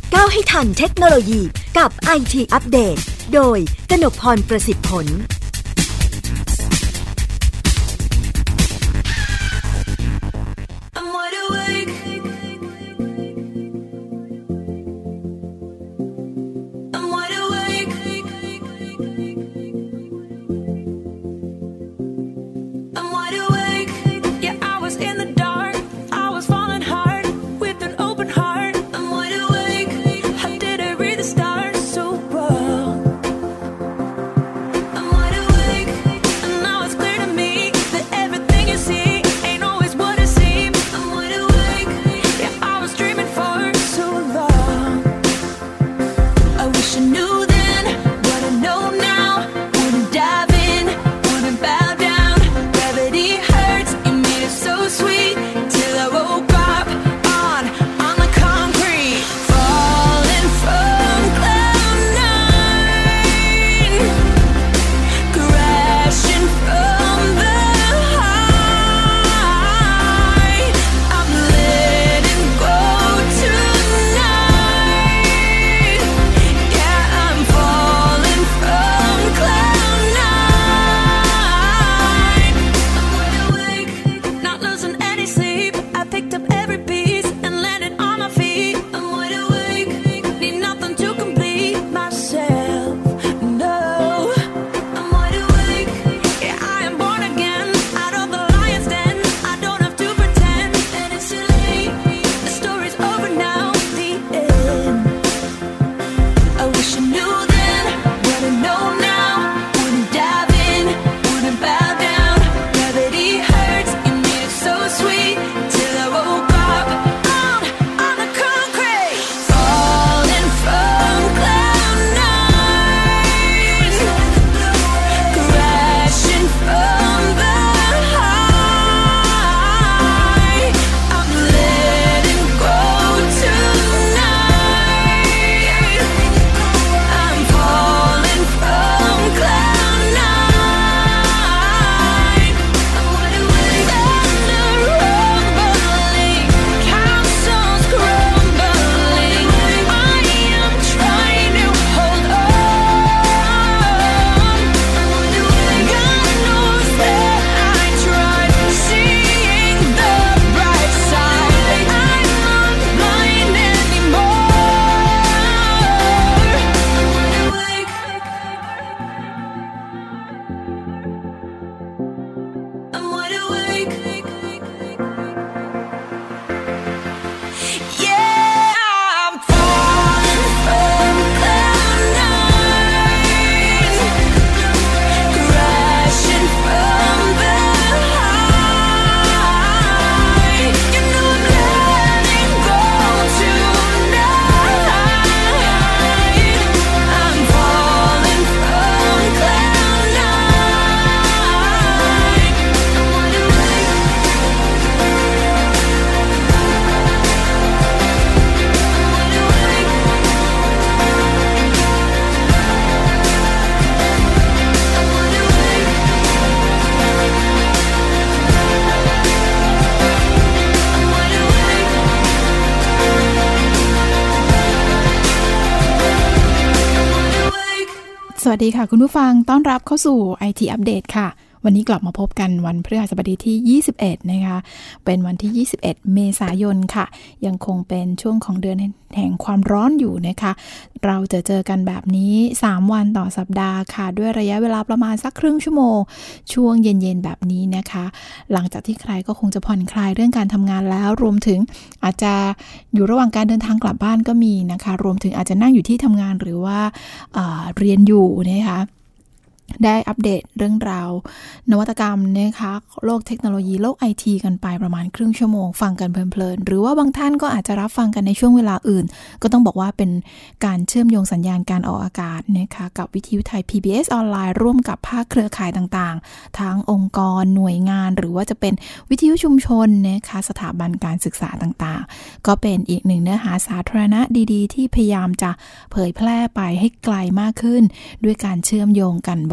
ก้าวให้ทันเทคโนโลยีกับ IT อัปเดตโดยกนกพรประสิทธิ์ผลสวัสดีค่ะคุณผู้ฟังต้อนรับเข้าสู่ IT อัปเดตค่ะวันนี้กลับมาพบกันวันพฤหัสบดีที่21นะคะเป็นวันที่21เมษายนค่ะยังคงเป็นช่วงของเดือนแห่งความร้อนอยู่นะคะเราจะเจอกันแบบนี้3วันต่อสัปดาห์ค่ะด้วยระยะเวลาประมาณสักครึ่งชั่วโมงช่วงเย็นๆแบบนี้นะคะหลังจากที่ใครก็คงจะผ่อนคลายเรื่องการทำงานแล้วรวมถึงอาจจะอยู่ระหว่างการเดินทางกลับบ้านก็มีนะคะรวมถึงอาจจะนั่งอยู่ที่ทำงานหรือว่าเรียนอยู่นะคะได้อัปเดตเรื่องราวนวัตกรรมนะคะโลกเทคโนโลยีโลก IT กันไปประมาณครึ่งชั่วโมงฟังกันเพลินๆหรือว่าบางท่านก็อาจจะรับฟังกันในช่วงเวลาอื่นก็ต้องบอกว่าเป็นการเชื่อมโยงสัญญาณการออกอากาศนะคะกับวิทยุไทย PBS ออนไลน์ร่วมกับภาคเครือข่ายต่างๆทั้งองค์กรหน่วยงานหรือว่าจะเป็นวิทยุชุมชนนะคะสถาบันการศึกษาต่างๆก็เป็นอีกหนึ่งเนื้อหาสาธารณะดีๆที่พยายามจะเผยแพร่ไปให้ไกลมากขึ้นด้วยการเชื่อมโยงกันบ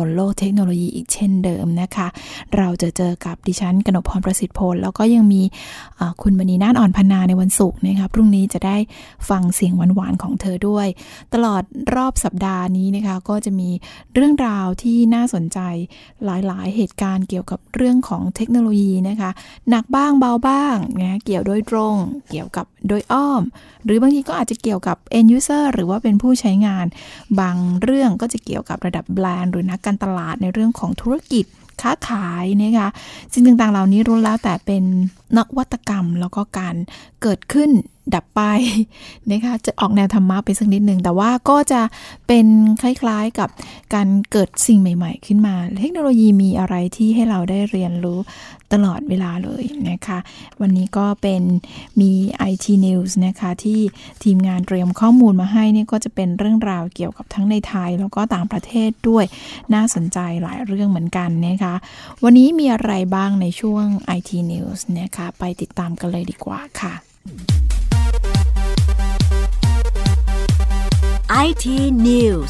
นโลกเทคโนโลยีอีกเช่นเดิมนะคะเราจะเจอกับดิฉันกนกพรประสิทธิ์ผลแล้วก็ยังมีคุณมณีนาฏอ่อนพนาในวันศุกร์นะคะพรุ่งนี้จะได้ฟังเสียงหวานๆของเธอด้วยตลอดรอบสัปดาห์นี้นะคะก็จะมีเรื่องราวที่น่าสนใจหลายๆเหตุการณ์เกี่ยวกับเรื่องของเทคโนโลยีนะคะหนักบ้างเบาบ้างนะเกี่ยวโดยตรงเกี่ยวกับโดยอ้อมหรือบางทีก็อาจจะเกี่ยวกับ end user หรือว่าเป็นผู้ใช้งานบางเรื่องก็จะเกี่ยวกับระดับแบรนด์หรือนักการตลาดในเรื่องของธุรกิจค้าขายนะคะสิ่งต่างๆเหล่านี้ล้วนแล้วแต่เป็นนวัตกรรมแล้วก็การเกิดขึ้นดับไปนะคะจะออกแนวธรรมะไปสักนิดหนึ่งแต่ว่าก็จะเป็นคล้ายๆกับการเกิดสิ่งใหม่ๆขึ้นมาเทคโนโลยีมีอะไรที่ให้เราได้เรียนรู้ตลอดเวลาเลยนะคะวันนี้ก็เป็นมี IT News นะคะที่ทีมงานเตรียมข้อมูลมาให้นี่ก็จะเป็นเรื่องราวเกี่ยวกับทั้งในไทยแล้วก็ต่างประเทศด้วยน่าสนใจหลายเรื่องเหมือนกันนะคะวันนี้มีอะไรบ้างในช่วง IT News นะคะไปติดตามกันเลยดีกว่าค่ะ IT News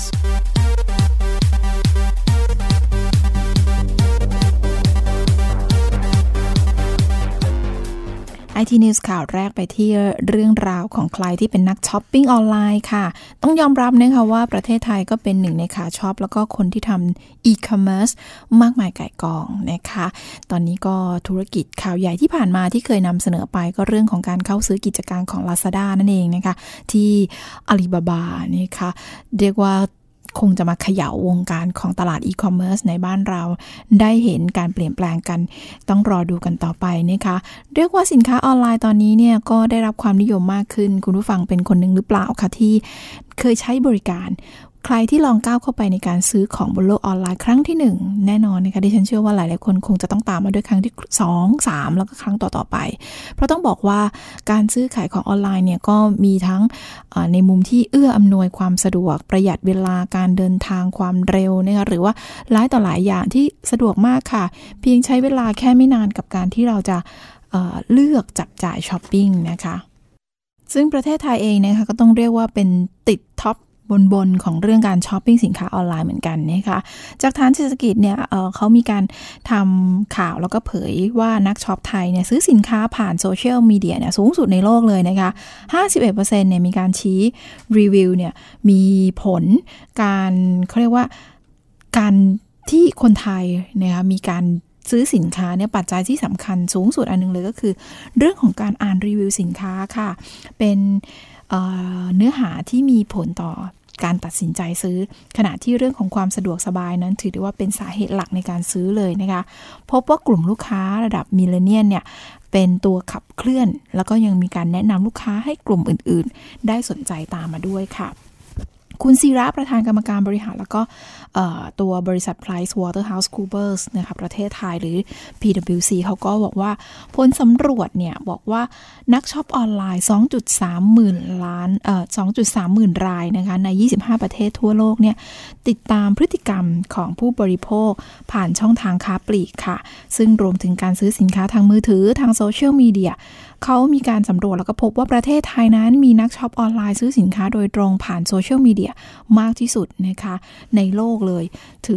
IT News ข่าวแรกไปที่เรื่องราวของใครที่เป็นนักช้อปปิ้งออนไลน์ค่ะต้องยอมรับนะคะว่าประเทศไทยก็เป็นหนึ่งในขาช็อปแล้วก็คนที่ทำ e-commerce มากมายก่ายกองนะคะตอนนี้ก็ธุรกิจข่าวใหญ่ที่ผ่านมาที่เคยนำเสนอไปก็เรื่องของการเข้าซื้อกิจการของ Lazada นั่นเองนะคะที่ Alibaba นะคะเรียกว่าคงจะมาเขย่าวงการของตลาดอีคอมเมิร์ซในบ้านเราได้เห็นการเปลี่ยนแปลงกันต้องรอดูกันต่อไปนะคะเรียกว่าสินค้าออนไลน์ตอนนี้เนี่ยก็ได้รับความนิยมมากขึ้นคุณผู้ฟังเป็นคนหนึ่งหรือเปล่าคะที่เคยใช้บริการใครที่ลองก้าวเข้าไปในการซื้อของบนโลกออนไลน์ครั้งที่1แน่นอนนะคะดิฉันเชื่อว่าหลายๆคนคงจะต้องตามมาด้วยครั้งที่2 3แล้วก็ครั้งต่อๆไปเพราะต้องบอกว่าการซื้อขายของออนไลน์เนี่ยก็มีทั้งในมุมที่เอื้ออำนวยความสะดวกประหยัดเวลาการเดินทางความเร็วนะคะหรือว่าหลายต่อหลายอย่างที่สะดวกมากค่ะเพียงใช้เวลาแค่ไม่นานกับการที่เราจะเลือกจับจ่ายช้อปปิ้งนะคะซึ่งประเทศไทยเองนะคะก็ต้องเรียกว่าเป็นติดท็อปบนของเรื่องการช้อปปิ้งสินค้าออนไลน์เหมือนกันนะคะจากฐานเศรษฐกิจเนี่ยเขามีการทำข่าวแล้วก็เผยว่านักช็อปไทยเนี่ยซื้อสินค้าผ่านโซเชียลมีเดียเนี่ยสูงสุดในโลกเลยนะคะ 51% เนี่ยมีการชี้รีวิวเนี่ยมีผลการเขาเรียกว่าการที่คนไทยนะคะมีการซื้อสินค้าเนี่ยปัจจัยที่สำคัญสูงสุดอันนึงเลยก็คือเรื่องของการอ่านรีวิวสินค้าค่ะเป็นเนื้อหาที่มีผลต่อการตัดสินใจซื้อขณะที่เรื่องของความสะดวกสบายนั้นถือได้ว่าเป็นสาเหตุหลักในการซื้อเลยนะคะพบว่ากลุ่มลูกค้าระดับมิลเลนเนียลเนี่ยเป็นตัวขับเคลื่อนแล้วก็ยังมีการแนะนำลูกค้าให้กลุ่มอื่นๆได้สนใจตามมาด้วยค่ะคุณศิระประธานกรรมการบริหารแล้วก็ตัวบริษัท PricewaterhouseCoopers นะคะประเทศไทยหรือ PwC เขาก็บอกว่าผลสำรวจเนี่ยบอกว่านักช็อปออนไลน์ 2.3 หมื่นรายนะคะใน25ประเทศทั่วโลกเนี่ยติดตามพฤติกรรมของผู้บริโภคผ่านช่องทางค้าปลีกค่ะซึ่งรวมถึงการซื้อสินค้าทางมือถือทางโซเชียลมีเดียเขามีการสำรวจแล้วก็พบว่าประเทศไทยนั้นมีนักช็อปออนไลน์ซื้อสินค้าโดยตรงผ่านโซเชียลมีเดียมากที่สุดนะคะในโลกเลยถึง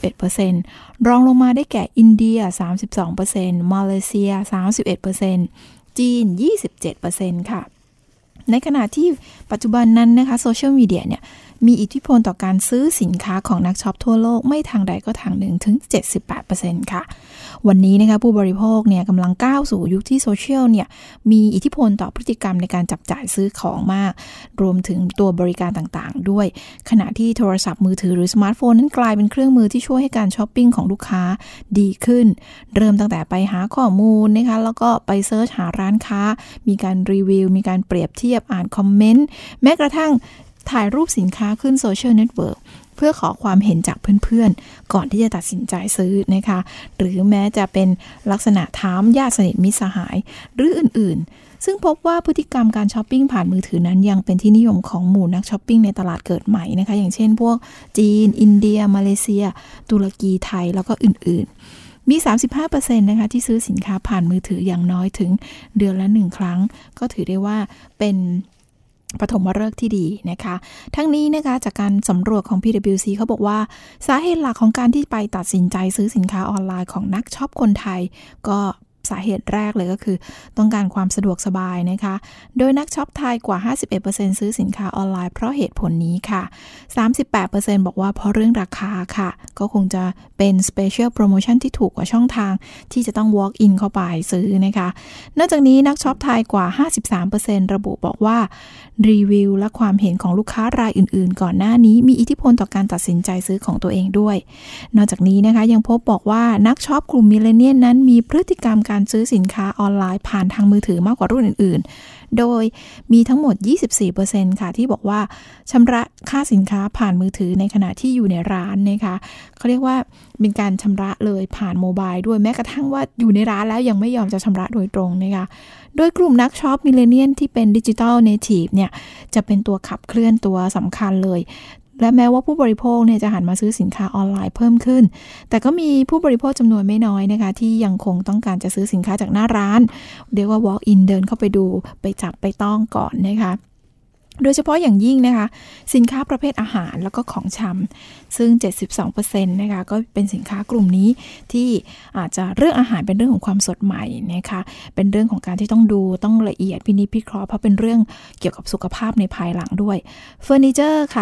51% รองลงมาได้แก่อินเดีย 32% มาเลเซีย 31% จีน 27% ค่ะในขณะที่ปัจจุบันนั้นนะคะโซเชียลมีเดียเนี่ยมีอิทธิพลต่อการซื้อสินค้าของนักช็อปทั่วโลกไม่ทางใดก็ทางหนึ่งถึง 78% ค่ะวันนี้นะคะผู้บริโภคเนี่ยกำลังก้าวสู่ยุคที่โซเชียลเนี่ยมีอิทธิพลต่อพฤติกรรมในการจับจ่ายซื้อของมากรวมถึงตัวบริการต่างๆด้วยขณะที่โทรศัพท์มือถือหรือสมาร์ทโฟนนั้นกลายเป็นเครื่องมือที่ช่วยให้การช้อปปิ้งของลูกค้าดีขึ้นเริ่มตั้งแต่ไปหาข้อมูลนะคะแล้วก็ไปเซิร์ชหาร้านค้ามีการรีวิวมีการเปรียบเทียบอ่านคอมเมนต์แม้กระทั่งถ่ายรูปสินค้าขึ้นโซเชียลเน็ตเวิร์กเพื่อขอความเห็นจากเพื่อนๆก่อนที่จะตัดสินใจซื้อนะคะหรือแม้จะเป็นลักษณะถามญาติสนิทมิตรสหายหรืออื่นๆซึ่งพบว่าพฤติกรรมการช้อปปิ้งผ่านมือถือนั้นยังเป็นที่นิยมของหมู่นักช้อปปิ้งในตลาดเกิดใหม่นะคะอย่างเช่นพวกจีนอินเดียมาเลเซียตุรกีไทยแล้วก็อื่นๆมี 35% นะคะที่ซื้อสินค้าผ่านมือถืออย่างน้อยถึงเดือนละ1ครั้งก็ถือได้ว่าเป็นปฐมฤกษ์ที่ดีนะคะทั้งนี้นะคะจากการสำรวจของ PwC เขาบอกว่าสาเหตุหลักของการที่ไปตัดสินใจซื้อสินค้าออนไลน์ของนักช็อปคนไทยก็สาเหตุแรกเลยก็คือต้องการความสะดวกสบายนะคะโดยนักช็อปไทยกว่า 51% ซื้อสินค้าออนไลน์เพราะเหตุผลนี้ค่ะ 38% บอกว่าเพราะเรื่องราคาค่ะก็คงจะเป็น Special Promotion ที่ถูกกว่าช่องทางที่จะต้อง Walk in เข้าไปซื้อนะคะนอกจากนี้นักช็อปไทยกว่า 53% ระบุบอกว่ารีวิวและความเห็นของลูกค้ารายอื่นๆก่อนหน้านี้มีอิทธิพลต่อการตัดสินใจซื้อของตัวเองด้วยนอกจากนี้นะคะยังพบบอกว่านักช็อปกลุ่มมิลเลนเนียลนั้นมีพฤติกรรมการซื้อสินค้าออนไลน์ผ่านทางมือถือมากกว่ารุ่นอื่นๆโดยมีทั้งหมด 24% ค่ะที่บอกว่าชำระค่าสินค้าผ่านมือถือในขณะที่อยู่ในร้านนะคะเขาเรียกว่าเป็นการชำระเลยผ่านโมบายด้วยแม้กระทั่งว่าอยู่ในร้านแล้วยังไม่ยอมจะชำระโดยตรงนะคะโดยกลุ่มนักช็อปมิลเลนเนียลที่เป็นดิจิทัลเนทีฟเนี่ยจะเป็นตัวขับเคลื่อนตัวสำคัญเลยและแม้ว่าผู้บริโภคเนี่ยจะหันมาซื้อสินค้าออนไลน์เพิ่มขึ้นแต่ก็มีผู้บริโภคจำนวนไม่น้อยนะคะที่ยังคงต้องการจะซื้อสินค้าจากหน้าร้านเรียกว่า walk in เดินเข้าไปดูไปจับไปต้องก่อนนะคะโดยเฉพาะอย่างยิ่งนะคะสินค้าประเภทอาหารแล้วก็ของชำซึ่ง 72% นะคะก็เป็นสินค้ากลุ่มนี้ที่อาจจะเรื่องอาหารเป็นเรื่องของความสดใหม่นะคะเป็นเรื่องของการที่ต้องดูต้องละเอียดพินิจพิเคราะห์เพราะเป็นเรื่องเกี่ยวกับสุขภาพในภายหลังด้วยเฟอร์นิเจอร์ค่ะ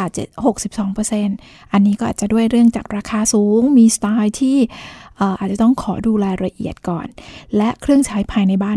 62% อันนี้ก็อาจจะด้วยเรื่องจากราคาสูงมีสไตล์ที่อาจจะต้องขอดูรายละเอียดก่อนและเครื่องใช้ภายในบ้าน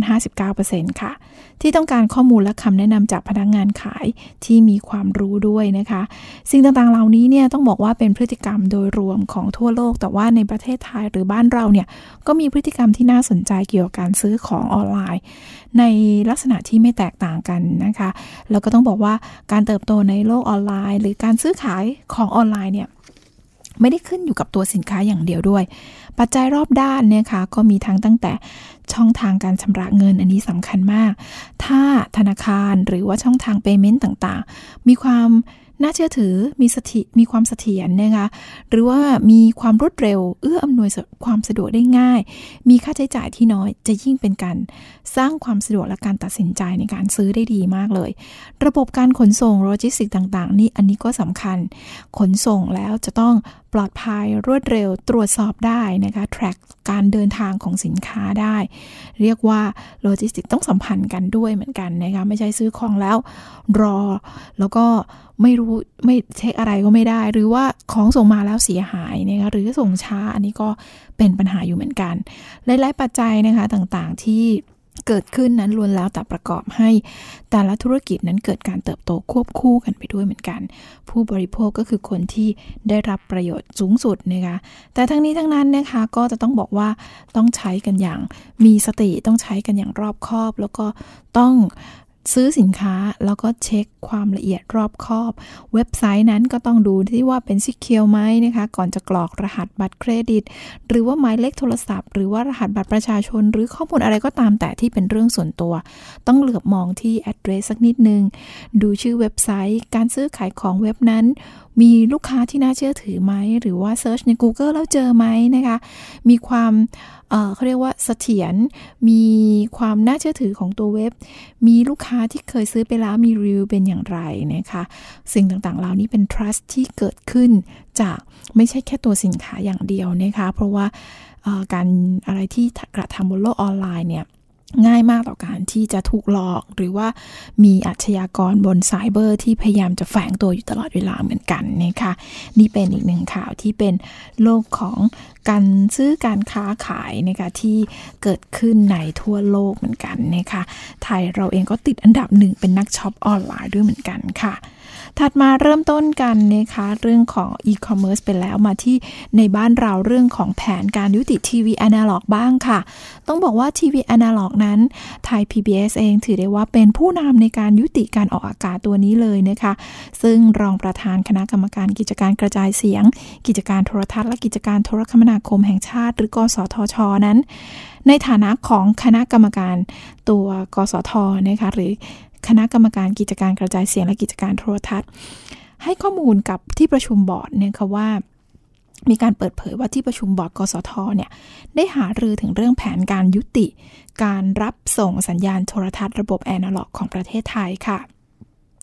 59% ค่ะที่ต้องการข้อมูลและคำแนะนำจากพนักงานขายที่มีความรู้ด้วยนะคะสิ่งต่างๆเหล่านี้เนี่ยต้องบอกว่าเป็นพฤติกรรมโดยรวมของทั่วโลกแต่ว่าในประเทศไทยหรือบ้านเราเนี่ยก็มีพฤติกรรมที่น่าสนใจเกี่ยวกับการซื้อของออนไลน์ในลักษณะที่ไม่แตกต่างกันนะคะแล้วก็ต้องบอกว่าการเติบโตในโลกออนไลน์หรือการซื้อขายของออนไลน์เนี่ยไม่ได้ขึ้นอยู่กับตัวสินค้าอย่างเดียวด้วยปัจจัยรอบด้านเนี่ยค่ะก็มีทั้งตั้งแต่ช่องทางการชำระเงินอันนี้สำคัญมากถ้าธนาคารหรือว่าช่องทาง payment ต่างๆมีความน่าเชื่อถือมีความเสถียรนะคะหรือว่ามีความรวดเร็วเอื้ออำนวยความสะดวกได้ง่ายมีค่าใช้จ่ายที่น้อยจะยิ่งเป็นการสร้างความสะดวกและการตัดสินใจในการซื้อได้ดีมากเลยระบบการขนส่งโลจิสติกส์ต่างๆนี่อันนี้ก็สำคัญขนส่งแล้วจะต้องปลอดภัยรวดเร็วตรวจสอบได้นะคะ track การเดินทางของสินค้าได้เรียกว่าโลจิสติกส์ต้องสัมพันธ์กันด้วยเหมือนกันนะคะไม่ใช่ซื้อของแล้วรอแล้วก็ไม่รู้ไม่เช็คอะไรก็ไม่ได้หรือว่าของส่งมาแล้วเสียหายนะคะหรือส่งช้าอันนี้ก็เป็นปัญหาอยู่เหมือนกันหลายๆปัจจัยนะคะต่างๆที่เกิดขึ้นนั้นล้วนแล้วแต่ประกอบให้แต่ละธุรกิจนั้นเกิดการเติบโตควบคู่กันไปด้วยเหมือนกันผู้บริโภคก็คือคนที่ได้รับประโยชน์สูงสุดนะคะแต่ทั้งนี้ทั้งนั้นนะคะก็จะต้องบอกว่าต้องใช้กันอย่างมีสติต้องใช้กันอย่างรอบคอบแล้วก็ต้องซื้อสินค้าแล้วก็เช็คความละเอียดรอบคอบเว็บไซต์นั้นก็ต้องดูที่ว่าเป็น secure ไหมนะคะก่อนจะกรอกรหัสบัตรเครดิตหรือว่าหมายเลขโทรศัพท์หรือว่ารหัสบัตรประชาชนหรือข้อมูลอะไรก็ตามแต่ที่เป็นเรื่องส่วนตัวต้องเหลือบมองที่ address สักนิดนึงดูชื่อเว็บไซต์การซื้อขายของเว็บนั้นมีลูกค้าที่น่าเชื่อถือไหมหรือว่าเซิร์ชใน Google แล้วเจอไหมนะคะมีความเขาเรียกว่าเสถียรมีความน่าเชื่อถือของตัวเว็บมีลูกค้าที่เคยซื้อไปแล้วมีรีวิวเป็นอย่างไรนะคะสิ่งต่างๆเหล่านี้เป็น trust ที่เกิดขึ้นจากไม่ใช่แค่ตัวสินค้าอย่างเดียวนะคะเพราะว่าการอะไรที่กระทำบนโลกออนไลน์เนี่ยง่ายมากต่อการที่จะถูกหลอกหรือว่ามีอาชญากรบนไซเบอร์ที่พยายามจะแฝงตัวอยู่ตลอดเวลาเหมือนกันนะคะนี่เป็นอีกหนึ่งข่าวที่เป็นโลกของการซื้อการค้าขายนะคะที่เกิดขึ้นในทั่วโลกเหมือนกันนะคะไทยเราเองก็ติดอันดับหนึ่งเป็นนักช็อปออนไลน์ด้วยเหมือนกันค่ะถัดมาเริ่มต้นกันนะคะเรื่องของอีคอมเมิร์ซไปแล้วมาที่ในบ้านเราเรื่องของแผนการยุติทีวีอนาล็อกบ้างค่ะต้องบอกว่าทีวีอนาล็อกนั้นไทย PBS เองถือได้ว่าเป็นผู้นำในการยุติการออกอากาศตัวนี้เลยนะคะซึ่งรองประธานคณะกรรมการกิจการกระจายเสียงกิจการโทรทัศน์และกิจการโทรคมนาคมแห่งชาติหรือกสทช.นั้นในฐานะของคณะกรรมการตัวกสท.นะคะหรือคณะกรรมการกิจการกระจายเสียงและกิจการโทรทัศน์ให้ข้อมูลกับที่ประชุมบอร์ดเนี่ยค่ะว่ามีการเปิดเผยว่าที่ประชุมบอร์ดกสทเนี่ยได้หารือถึงเรื่องแผนการยุติการรับส่งสัญญาณโทรทัศน์ระบบแอนะล็อกของประเทศไทยค่ะ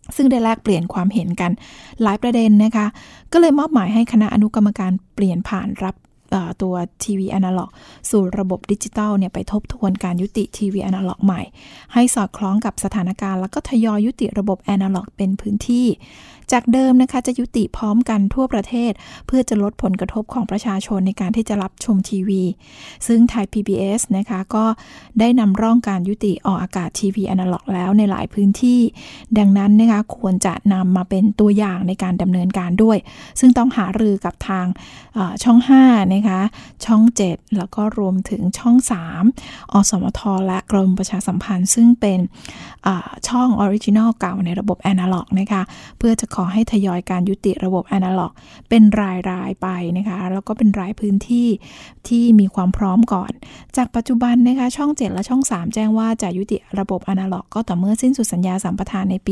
ซึ่งได้แลกเปลี่ยนความเห็นกันหลายประเด็นนะคะก็เลยมอบหมายให้คณะอนุกรรมการเปลี่ยนผ่านรับตัวทีวีอนาล็อกสู่ระบบดิจิตอลเนี่ยไปทบทวนการยุติทีวีอนาล็อกใหม่ให้สอดคล้องกับสถานการณ์แล้วก็ทยอยยุติระบบอนาล็อกเป็นพื้นที่จากเดิมนะคะจะยุติพร้อมกันทั่วประเทศเพื่อจะลดผลกระทบของประชาชนในการที่จะรับชมทีวีซึ่งไทย PBS นะคะก็ได้นำร่องการยุติออกอากาศทีวีอนาล็อกแล้วในหลายพื้นที่ดังนั้นนะคะควรจะนำมาเป็นตัวอย่างในการดำเนินการด้วยซึ่งต้องหารือกับทางช่อง5นะคะช่อง7แล้วก็รวมถึงช่อง3อสมทและกรมประชาสัมพันธ์ซึ่งเป็นช่องออริจินอลเก่าในระบบอนาล็อกนะคะเพื่อจะขอให้ทยอยการยุติระบบอนาล็อกเป็นรายไปนะคะแล้วก็เป็นรายพื้นที่ที่มีความพร้อมก่อนจากปัจจุบันนะคะช่อง7และช่อง3แจ้งว่าจะยุติระบบอนาล็อกก็ต่อเมื่อสิ้นสุดสัญญาสัมปทานในปี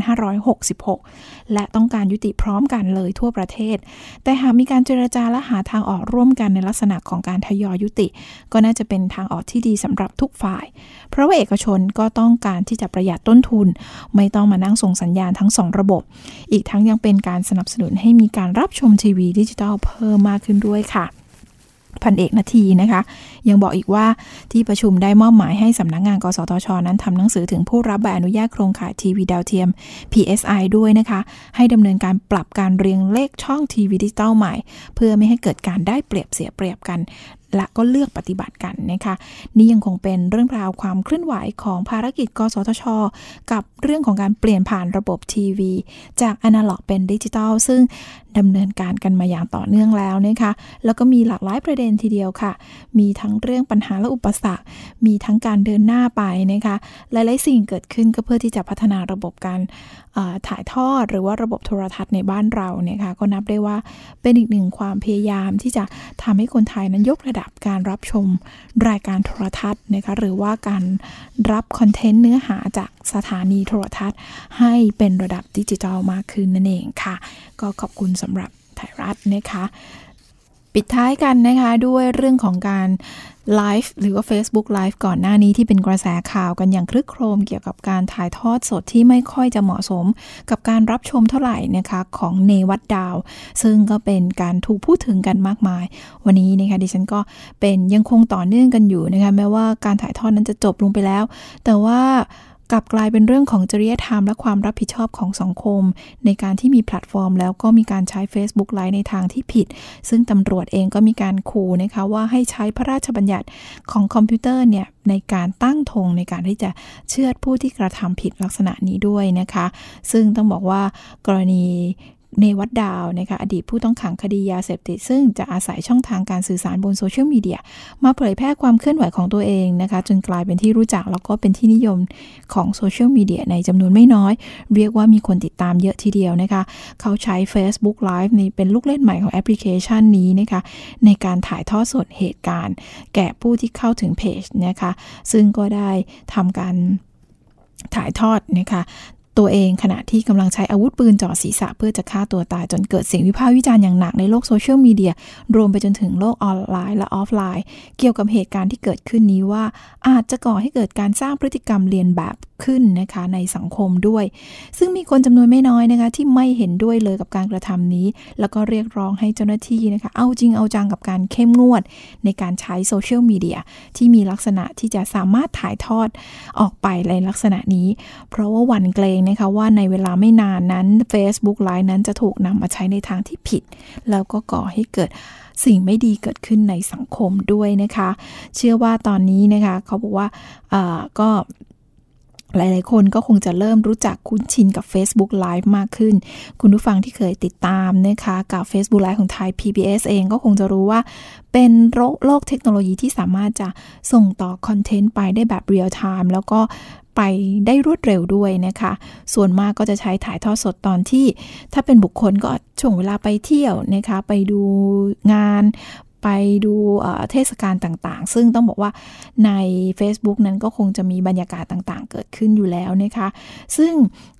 2566 และต้องการยุติพร้อมกันเลยทั่วประเทศแต่หากมีการเจรจาและหาทางออกร่วมกันในลักษณะของการทยอยยุติก็น่าจะเป็นทางออกที่ดีสำหรับทุกฝ่ายเพราะว่าเอกชนก็ต้องการที่จะประหยัดต้นทุนไม่ต้องมานั่งส่งสัญญาณทั้ง2ระบบอีกทั้งยังเป็นการสนับสนุนให้มีการรับชมทีวีดิจิทัลเพิ่มมากขึ้นด้วยค่ะพันเอกนาทีนะคะยังบอกอีกว่าที่ประชุมได้มอบหมายให้สำนักงานกสทช.นั้นทำหนังสือถึงผู้รับใบอนุญาตโครงข่ายทีวีดาวเทียม PSI ด้วยนะคะให้ดำเนินการปรับการเรียงเลขช่องทีวีดิจิทัลใหม่เพื่อไม่ให้เกิดการได้เปรียบเสียเปรียบกันและก็เลือกปฏิบัติกันนะคะนี่ยังคงเป็นเรื่องราวความเคลื่อนไหวของภารกิจกสทช.กับเรื่องของการเปลี่ยนผ่านระบบทีวีจากอนาล็อกเป็นดิจิทัลซึ่งดำเนินการกันมาอย่างต่อเนื่องแล้วนะคะแล้วก็มีหลากหลายประเด็นทีเดียวค่ะมีทั้งเรื่องปัญหาและอุปสรรคมีทั้งการเดินหน้าไปนะคะหลายๆสิ่งเกิดขึ้นก็เพื่อที่จะพัฒนาระบบการถ่ายทอดหรือว่าระบบโทรทัศน์ในบ้านเราเนี่ยค่ะก็นับได้ว่าเป็นอีกหนึ่งความพยายามที่จะทำให้คนไทยนั้นยกระดับการรับชมรายการโทรทัศน์นะคะหรือว่าการรับคอนเทนต์เนื้อหาจากสถานีโทรทัศน์ให้เป็นระดับดิจิทัลมากขึ้นนั่นเองค่ะก็ขอบคุณสำหรับไทยรัฐนะคะปิดท้ายกันนะคะด้วยเรื่องของการไลฟ์หรือว่า Facebook Live ก่อนหน้านี้ที่เป็นกระแสข่าวกันอย่างคลึกโครมเกี่ยวกับการถ่ายทอดสดที่ไม่ค่อยจะเหมาะสมกับการรับชมเท่าไหร่นะคะของเนวัดดาวซึ่งก็เป็นการถูกพูดถึงกันมากมายวันนี้นะคะดิฉันก็เป็นยังคงต่อเนื่องกันอยู่นะคะแม้ว่าการถ่ายทอดนั้นจะจบลงไปแล้วแต่ว่ากลับกลายเป็นเรื่องของจริยธรรมและความรับผิดชอบของสังคมในการที่มีแพลตฟอร์มแล้วก็มีการใช้ Facebook Live ในทางที่ผิดซึ่งตำรวจเองก็มีการขู่นะคะว่าให้ใช้พระราชบัญญัติของคอมพิวเตอร์เนี่ยในการตั้งธงในการที่จะเชือดผู้ที่กระทำผิดลักษณะนี้ด้วยนะคะซึ่งต้องบอกว่ากรณีเนวัดดาวนะคะอดีตผู้ต้องขังคดียาเสพติดซึ่งจะอาศัยช่องทางการสื่อสารบนโซเชียลมีเดียมาเผยแพร่ความเคลื่อนไหวของตัวเองนะคะจนกลายเป็นที่รู้จักแล้วก็เป็นที่นิยมของโซเชียลมีเดียในจำนวนไม่น้อยเรียกว่ามีคนติดตามเยอะทีเดียวนะคะเขาใช้ Facebook Live นี่เป็นลูกเล่นใหม่ของแอปพลิเคชันนี้นะคะในการถ่ายทอดสดเหตุการณ์แก่ผู้ที่เข้าถึงเพจนะคะซึ่งก็ได้ทำการถ่ายทอดนะคะตัวเองขณะที่กำลังใช้อาวุธปืนจ่อศีรษะเพื่อจะฆ่าตัวตายจนเกิดเสียงวิพากษ์วิจารณ์อย่างหนักในโลกโซเชียลมีเดียรวมไปจนถึงโลกออนไลน์และออฟไลน์เกี่ยวกับเหตุการณ์ที่เกิดขึ้นนี้ว่าอาจจะก่อให้เกิดการสร้างพฤติกรรมเลียนแบบขึ้นนะคะในสังคมด้วยซึ่งมีคนจำนวนไม่น้อยนะคะที่ไม่เห็นด้วยเลยกับการกระทำนี้แล้วก็เรียกร้องให้เจ้าหน้าที่นะคะเอาจริงเอาจังกับการเข้มงวดในการใช้โซเชียลมีเดียที่มีลักษณะที่จะสามารถถ่ายทอดออกไปในลักษณะนี้เพราะว่าหวั่นเกรงนะคะว่าในเวลาไม่นานนั้น Facebook Live นั้นจะถูกนำมาใช้ในทางที่ผิดแล้วก็ก่อให้เกิดสิ่งไม่ดีเกิดขึ้นในสังคมด้วยนะคะเชื่อว่าตอนนี้นะคะเขาบอกว่าก็หลายๆคนก็คงจะเริ่มรู้จักคุ้นชินกับ Facebook Live มากขึ้นคุณผู้ฟังที่เคยติดตามนะคะกับ Facebook Live ของไทย PBS เองก็คงจะรู้ว่าเป็นโลกเทคโนโลยีที่สามารถจะส่งต่อคอนเทนต์ไปได้แบบเรียลไทม์แล้วก็ไปได้รวดเร็วด้วยนะคะส่วนมากก็จะใช้ถ่ายทอดสดตอนที่ถ้าเป็นบุคคลก็ช่วงเวลาไปเที่ยวนะคะไปดูงานไปดูเทศกาลต่างๆซึ่งต้องบอกว่าใน Facebook นั้นก็คงจะมีบรรยากาศต่างๆเกิดขึ้นอยู่แล้วนะคะซึ่ง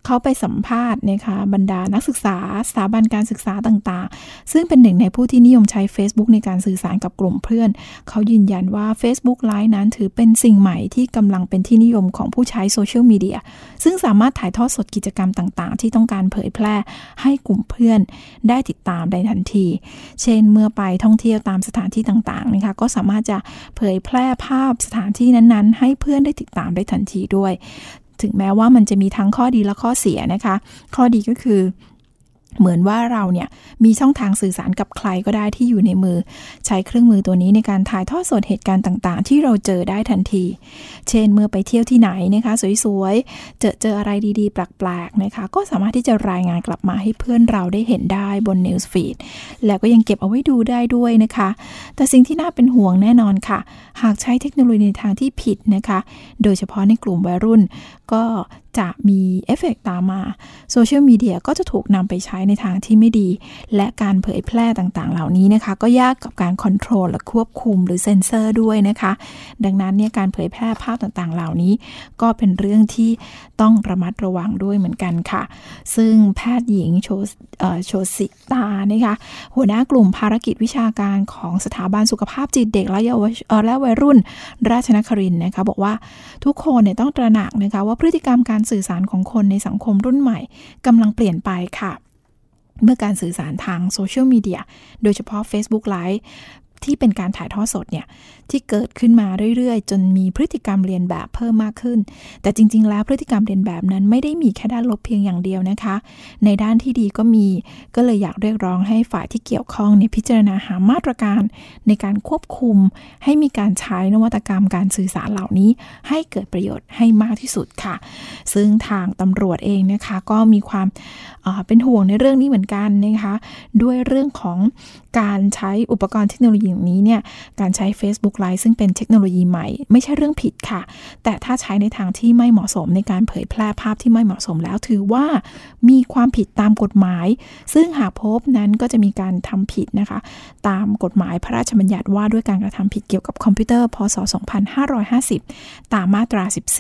เขาไปสัมภาษณ์นะคะบรรดานักศึกษาสถาบันการศึกษาต่างๆซึ่งเป็นหนึ่งในผู้ที่นิยมใช้ Facebook ในการสื่อสารกับกลุ่มเพื่อนเขายืนยันว่า Facebook Live นั้นถือเป็นสิ่งใหม่ที่กำลังเป็นที่นิยมของผู้ใช้โซเชียลมีเดียซึ่งสามารถถ่ายทอดสดกิจกรรมต่างๆที่ต้องการเผยแพร่ให้กลุ่มเพื่อนได้ติดตามได้ทันทีเช่นเมื่อไปท่องเที่ยวตามสถานที่ต่างๆนะคะก็สามารถจะเผยแพร่ภาพสถานที่นั้นๆให้เพื่อนได้ติดตามได้ทันทีด้วยถึงแม้ว่ามันจะมีทั้งข้อดีและข้อเสียนะคะข้อดีก็คือเหมือนว่าเราเนี่ยมีช่องทางสื่อสารกับใครก็ได้ที่อยู่ในมือใช้เครื่องมือตัวนี้ในการถ่ายทอดสดเหตุการณ์ต่างๆที่เราเจอได้ทันทีเช่นเมื่อไปเที่ยวที่ไหนนะคะสวยๆเจออะไรดีๆแปลกๆนะคะก็สามารถที่จะรายงานกลับมาให้เพื่อนเราได้เห็นได้บน News Feed แล้วก็ยังเก็บเอาไว้ดูได้ด้วยนะคะแต่สิ่งที่น่าเป็นห่วงแน่นอนค่ะหากใช้เทคโนโลยีในทางที่ผิดนะคะโดยเฉพาะในกลุ่มวัยรุ่นก็จะมีเอฟเฟกต์ตามมาโซเชียลมีเดียก็จะถูกนำไปใช้ในทางที่ไม่ดีและการเผยแพร่ต่างๆเหล่านี้นะคะก็ยากกับการคอนโทรลและควบคุมหรือเซ็นเซอร์ด้วยนะคะดังนั้นเนี่ยการเผยแพร่ภาพต่างๆเหล่านี้ก็เป็นเรื่องที่ต้องระมัดระวังด้วยเหมือนกันค่ะซึ่งแพทย์หญิงโชสิตานะคะหัวหน้ากลุ่มภารกิจวิชาการของสถาบันสุขภาพจิตเด็กและวัยรุ่นราชนครินทร์นะคะบอกว่าทุกคนเนี่ยต้องตระหนักนะคะว่าพฤติกรรมการสื่อสารของคนในสังคมรุ่นใหม่กำลังเปลี่ยนไปค่ะเมื่อการสื่อสารทางโซเชียลมีเดียโดยเฉพาะ Facebook Live ที่เป็นการถ่ายทอดสดเนี่ยที่เกิดขึ้นมาเรื่อยๆจนมีพฤติกรรมเรียนแบบเพิ่มมากขึ้นแต่จริงๆแล้วพฤติกรรมเรียนแบบนั้นไม่ได้มีแค่ด้านลบเพียงอย่างเดียวนะคะในด้านที่ดีก็มีก็เลยอยากเรียกร้องให้ฝ่ายที่เกี่ยวข้องเนี่ยพิจารณาหามาตรการในการควบคุมให้มีการใช้นวัตกรรมการสื่อสารเหล่านี้ให้เกิดประโยชน์ให้มากที่สุดค่ะซึ่งทางตำรวจเองนะคะก็มีความเป็นห่วงในเรื่องนี้เหมือนกันนะคะด้วยเรื่องของการใช้อุปกรณ์เทคโนโลยีอย่างนี้เนี่ยการใช้ Facebook Live ซึ่งเป็นเทคโนโลยีใหม่ไม่ใช่เรื่องผิดค่ะแต่ถ้าใช้ในทางที่ไม่เหมาะสมในการเผยแพร่ภาพที่ไม่เหมาะสมแล้วถือว่ามีความผิดตามกฎหมายซึ่งหากพบนั้นก็จะมีการทำผิดนะคะตามกฎหมายพระราชบัญญัติว่าด้วยการกระทำผิดเกี่ยวกับคอมพิวเตอร์พ.ศ. 2550ตามมาตรา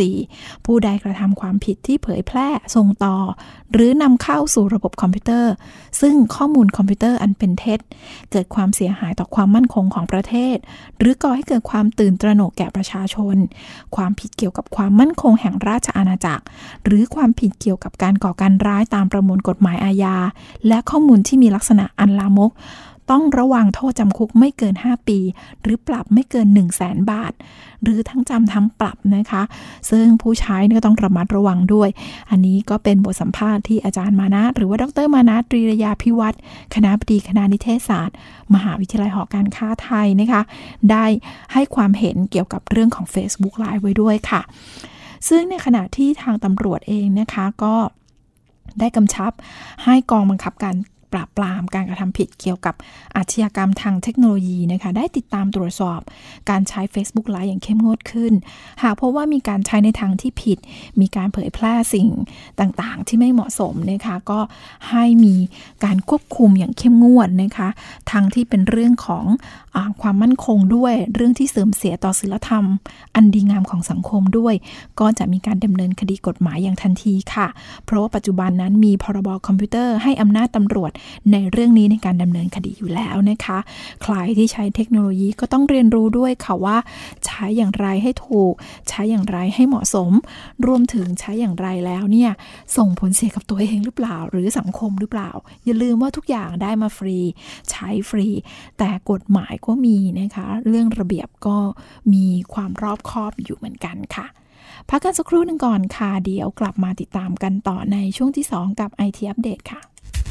14ผู้ใดกระทำความผิดที่เผยแพร่ส่งต่อหรือนำเข้าสู่ระบบคอมพิวเตอร์ซึ่งข้อมูลคอมพิวเตอร์อันเป็นเท็จเกิดความเสียหายต่อความมั่นคงของประเทศหรือก่อให้เกิดความตื่นตระหนกแก่ประชาชนความผิดเกี่ยวกับความมั่นคงแห่งราชอาณาจักรหรือความผิดเกี่ยวกับการก่อการร้ายตามประมวลกฎหมายอาญาและข้อมูลที่มีลักษณะอันลามกต้องระวังโทษจำคุกไม่เกิน5ปีหรือปรับไม่เกิน 100,000 บาทหรือทั้งจำทั้งปรับนะคะซึ่งผู้ใช้ก็ต้องระมัดระวังด้วยอันนี้ก็เป็นบทสัมภาษณ์ที่อาจารย์มานะหรือว่าดรมานะตรีระยาภิวัฒน์คณบดีคณะนิเทศศาสตร์มหาวิทยาลัยหอการค้าไทยนะคะได้ให้ความเห็นเกี่ยวกับเรื่องของ Facebook Live ไว้ด้วยค่ะซึ่งในขณะที่ทางตำรวจเองนะคะก็ได้กำชับให้กองบังคับการปราบปรามการกระทำผิดเกี่ยวกับอาชญากรรมทางเทคโนโลยีนะคะได้ติดตามตรวจสอบการใช้ Facebook Live อย่างเข้มงวดขึ้นหากพบว่ามีการใช้ในทางที่ผิดมีการเผยแพร่สิ่งต่างๆที่ไม่เหมาะสมนะคะก็ให้มีการควบคุมอย่างเข้มงวดนะคะทั้งที่เป็นเรื่องของความมั่นคงด้วยเรื่องที่เสื่อมเสียต่อศีลธรรมอันดีงามของสังคมด้วยก็จะมีการดำเนินคดีกฎหมายอย่างทันทีค่ะเพราะว่าปัจจุบันนั้นมีพรบคอมพิวเตอร์ให้อำนาจตำรวจในเรื่องนี้ในการดำเนินคดีอยู่แล้วนะคะใครที่ใช้เทคโนโลยีก็ต้องเรียนรู้ด้วยค่ะว่าใช้อย่างไรให้ถูกใช้อย่างไรให้เหมาะสมรวมถึงใช้อย่างไรแล้วเนี่ยส่งผลเสียกับตัวเองหรือเปล่าหรือสังคมหรือเปล่าอย่าลืมว่าทุกอย่างได้มาฟรีใช้ฟรีแต่กฎหมายก็มีนะคะเรื่องระเบียบก็มีความรอบคอบอยู่เหมือนกันค่ะพักกันสักครู่หนึ่งก่อนค่ะเดี๋ยวกลับมาติดตามกันต่อในช่วงที่2กับ IT Update ค่ะ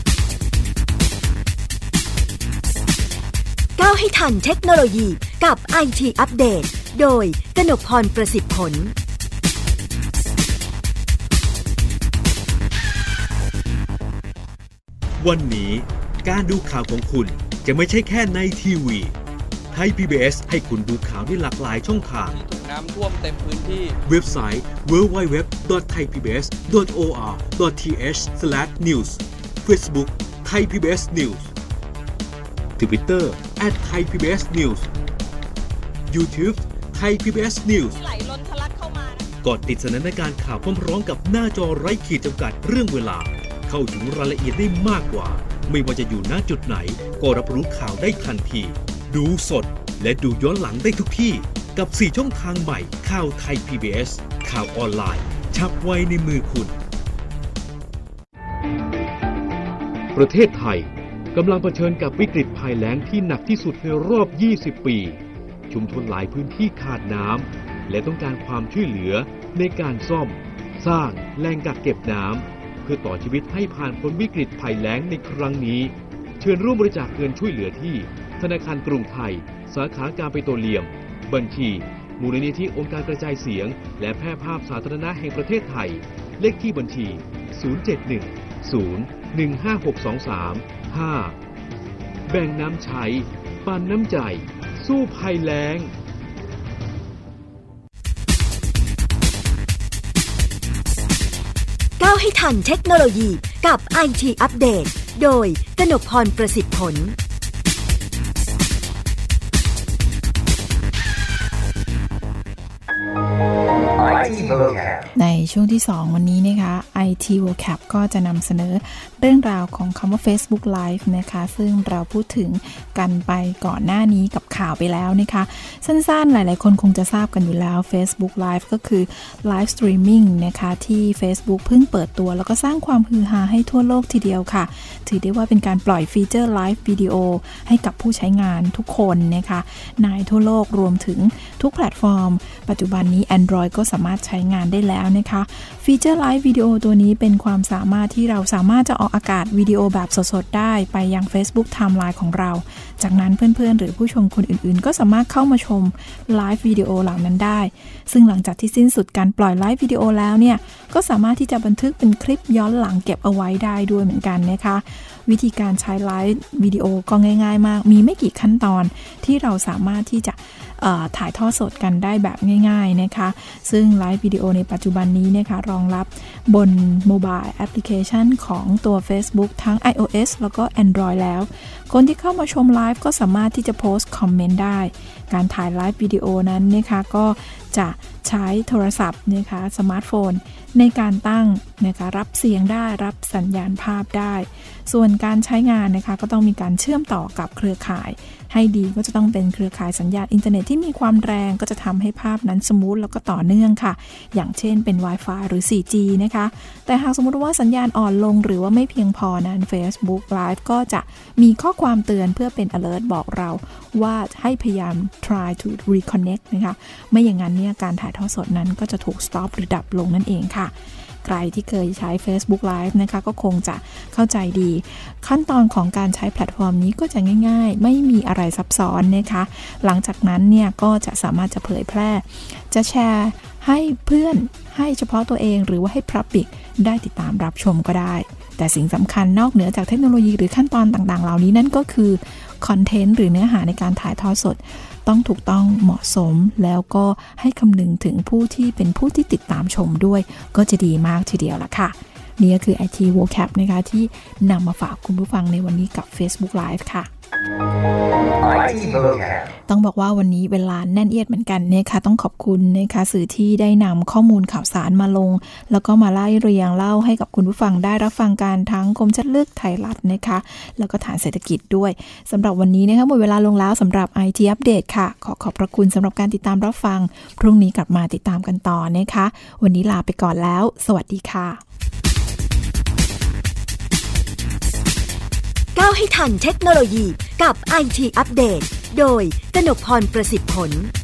ก้าวให้ทันเทคโนโลยีกับ IT Update โดยกนกพรประสิทธิ์ผลวันนี้การดูข่าวของคุณจะไม่ใช่แค่ในทีวีไทย PBS ให้คุณดูข่าวได้หลากหลายช่องทางถูกน้ำท่วมเต็มพื้นที่เว็บไซต์ www.thaipbs.or.th/news Facebook Thai PBS News Twitter @thaipbsnews YouTube Thai PBS News ไหลล้นทะลักเข้ามากดติดสนันในการข่าวพร้อมๆกับหน้าจอไร้ขีดจำกัดเรื่องเวลาเข้าถึงรายละเอียดได้มากกว่าไม่ว่าจะอยู่ณจุดไหนก็รับรู้ข่าวได้ทันทีดูสดและดูย้อนหลังได้ทุกที่กับ4ช่องทางใหม่ข่าวไทย PBS ข่าวออนไลน์ฉับไวในมือคุณประเทศไทยกำลังเผชิญกับวิกฤตภัยแล้งที่หนักที่สุดในรอบ 20 ปีชุมชนหลายพื้นที่ขาดน้ำและต้องการความช่วยเหลือในการซ่อมสร้างแหล่งกักเก็บน้ำเพื่อต่อชีวิตให้ผ่านพ้นวิกฤตภัยแล้งในครั้งนี้เชิญร่วมบริจาคเงินช่วยเหลือที่ธนาคารกรุงไทยสาขาการปิโตรเลียมบัญชีมูลนิธิองค์การกระจายเสียงและแพร่ภาพสาธารณะแห่งประเทศไทยเลขที่บัญชี 071015623-5 แบ่งน้ำใช้ปันน้ำใจสู้ภัยแล้งก้าวให้ทันเทคโนโลยีกับ IT อัปเดตโดยกนกพรประสิทธิ์ผลในช่วงที่ 2 วันนี้นะคะ IT Vocab ก็จะนำเสนอเรื่องราวของคำว่า Facebook Live นะคะซึ่งเราพูดถึงกันไปก่อนหน้านี้กับข่าวไปแล้วนะคะสั้นๆหลายๆคนคงจะทราบกันอยู่แล้ว Facebook Live ก็คือ Live Streaming นะคะที่ Facebook เพิ่งเปิดตัวแล้วก็สร้างความฮือฮาให้ทั่วโลกทีเดียวค่ะถือได้ว่าเป็นการปล่อยฟีเจอร์ Live Video ให้กับผู้ใช้งานทุกคนนะคะในทั่วโลกรวมถึงทุกแพลตฟอร์มปัจจุบันนี้ Android ก็สามารถใช้งานได้แล้วนะคะฟีเจอร์ไลฟ์วิดีโอตัวนี้เป็นความสามารถที่เราสามารถจะออกอากาศวิดีโอแบบสดๆได้ไปยัง Facebook Timeline ของเราจากนั้นเพื่อนๆหรือผู้ชมคนอื่นๆก็สามารถเข้ามาชมไลฟ์วิดีโอเหล่านั้นได้ซึ่งหลังจากที่สิ้นสุดการปล่อยไลฟ์วิดีโอแล้วเนี่ยก็สามารถที่จะบันทึกเป็นคลิปย้อนหลังเก็บเอาไว้ได้ด้วยเหมือนกันนะคะวิธีการใช้ไลฟ์วิดีโอก็ง่ายๆมากมีไม่กี่ขั้นตอนที่เราสามารถที่จะถ่ายทอดสดกันได้แบบง่ายๆนะคะซึ่งไลฟ์วิดีโอในปัจจุบันนี้นะคะรองรับบนโมบายแอปพลิเคชันของตัว Facebook ทั้ง iOS แล้วก็ Android แล้วคนที่เข้ามาชมไลฟ์ก็สามารถที่จะโพสต์คอมเมนต์ได้การถ่ายไลฟ์วิดีโอนั้นนะคะก็จะใช้โทรศัพท์นะคะสมาร์ทโฟนในการตั้งนะคะรับเสียงได้รับสัญญาณภาพได้ส่วนการใช้งานนะคะก็ต้องมีการเชื่อมต่อกับเครือข่ายให้ดีก็จะต้องเป็นเครือข่ายสัญญาณอินเทอร์เน็ตที่มีความแรงก็จะทำให้ภาพนั้นสมูทแล้วก็ต่อเนื่องค่ะอย่างเช่นเป็น Wi-Fi หรือ 4G นะคะแต่หากสมมติว่าสัญญาณอ่อนลงหรือว่าไม่เพียงพอนั้น Facebook Live ก็จะมีข้อความเตือนเพื่อเป็น alert บอกเราว่าให้พยายาม try to reconnect นะคะไม่อย่างนั้นเนี่ยการถ่ายทอดสดนั้นก็จะถูก stop หรือดับลงนั่นเองค่ะใครที่เคยใช้ Facebook Live นะคะก็คงจะเข้าใจดีขั้นตอนของการใช้แพลตฟอร์มนี้ก็จะง่ายๆไม่มีอะไรซับซ้อนนะคะหลังจากนั้นเนี่ยก็จะสามารถจะเผยแพร่จะแชร์ให้เพื่อนให้เฉพาะตัวเองหรือว่าให้ Public ได้ติดตามรับชมก็ได้แต่สิ่งสำคัญนอกเหนือจากเทคโนโลยีหรือขั้นตอนต่างๆเหล่านี้นั่นก็คือคอนเทนต์หรือเนื้อหาในการถ่ายทอดสดต้องถูกต้องเหมาะสมแล้วก็ให้คำนึงถึงผู้ที่เป็นผู้ที่ติดตามชมด้วยก็จะดีมากทีเดียวละค่ะนี่ก็คือ IT Vocab นะคะที่นำมาฝากคุณผู้ฟังในวันนี้กับ Facebook Live ค่ะต้องบอกว่าวันนี้เวลาแน่นเอียดเหมือนกันนะคะต้องขอบคุณนะคะสื่อที่ได้นำข้อมูลข่าวสารมาลงแล้วก็มาไล่เรียงเล่าให้กับคุณผู้ฟังได้รับฟังกันทั้งคมชัดลึกไทยรัฐนะคะแล้วก็ฐานเศรษฐกิจด้วยสำหรับวันนี้นะคะหมดเวลาลงแล้วสำหรับ IT Update ค่ะขอบพระคุณสำหรับการติดตามรับฟังพรุ่งนี้กลับมาติดตามกันต่อนะคะวันนี้ลาไปก่อนแล้วสวัสดีค่ะก้าวให้ทันเทคโนโลยีกับ IT อัปเดตโดยกนกพรประสิทธิ์ผล